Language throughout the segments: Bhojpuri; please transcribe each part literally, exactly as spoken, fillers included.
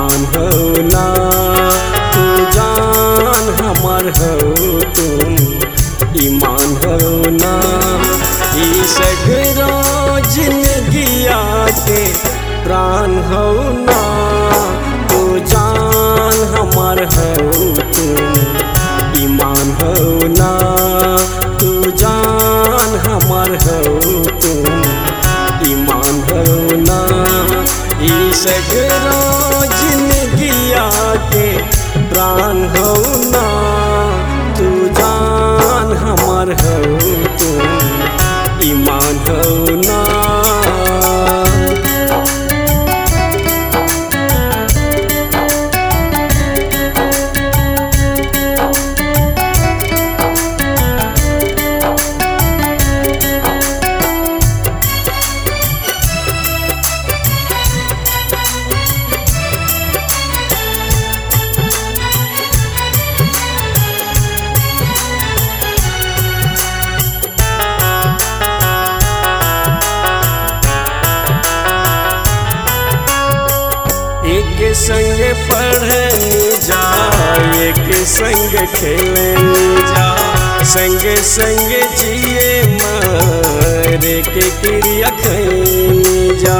ईमान हो ना तू जान हमर हो तुम ईमान हो ना। ई सगरो जिंदगिया के प्राण हो ना तू जान हमर हो तुम ईमान हो ना तू जान हमर हो तुम ईमान हो ना। ई सगरो जिंदगिया के प्राण हो ना तू जान हमर हो तुम ईमान हो ना। एक संग पढ़ने जा एक संग खेलने जा संग संग जिए मरे के क्रिया खैनी जा।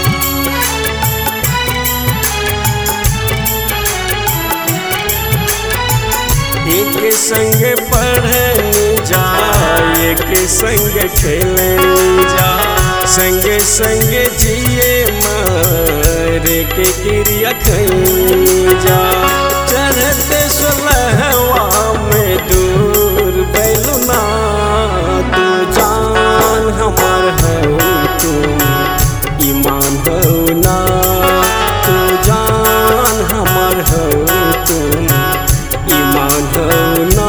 एक संग पढ़ने जा एक संग खेलने जा संग संग जिए मरे के क्रिया खैनी जा। चढ़ते सोलहवा में दूर बैलू ना तू जान हमर हो तुम ईमान हो ना तू जान हमर हो तुम ईमान हो ना।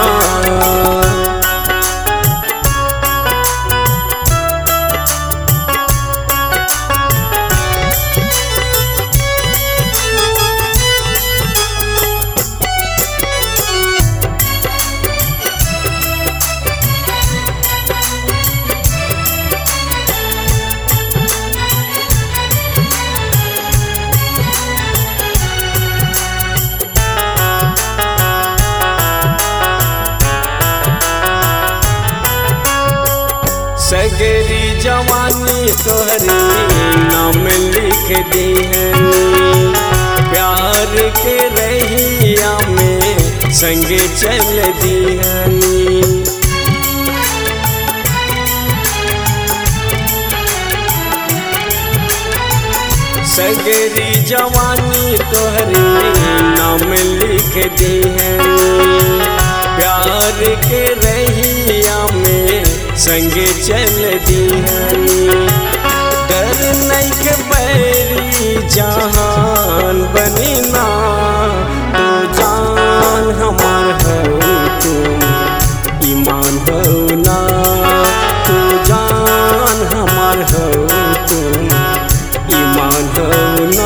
सगरी जवानी तोहरी नाम लिख दी है प्यार के रहिया में संग चल दी है। सगरी जवानी तोहरी नाम लिख दी है प्यार के रहिया में संग चल दी है। डर नहीं के बैरी जहान बनी ना तू जान हमर हो तुम ईमान हो ना तू जान हमर हो तुम ईमान हो ना।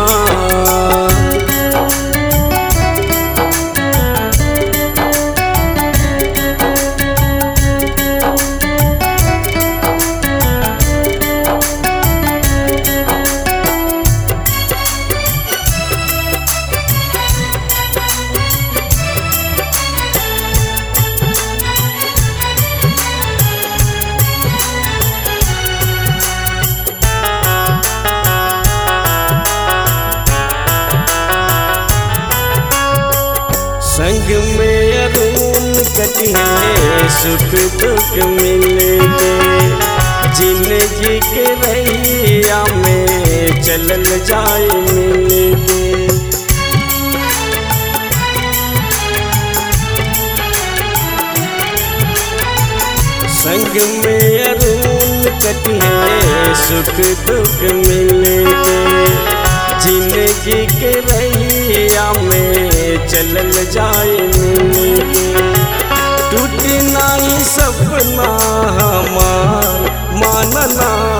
संग में अरुण कटिए सुख दुख मिलेंगे जिंदगी के रहिया में चलल जाए मिलेंगे। संग में अरुण कटिए सुख दुख मिलेंगे जिंदगी के रहिया में चलल जाए मिलेंगे। टूट नहीं सपना हमार मानना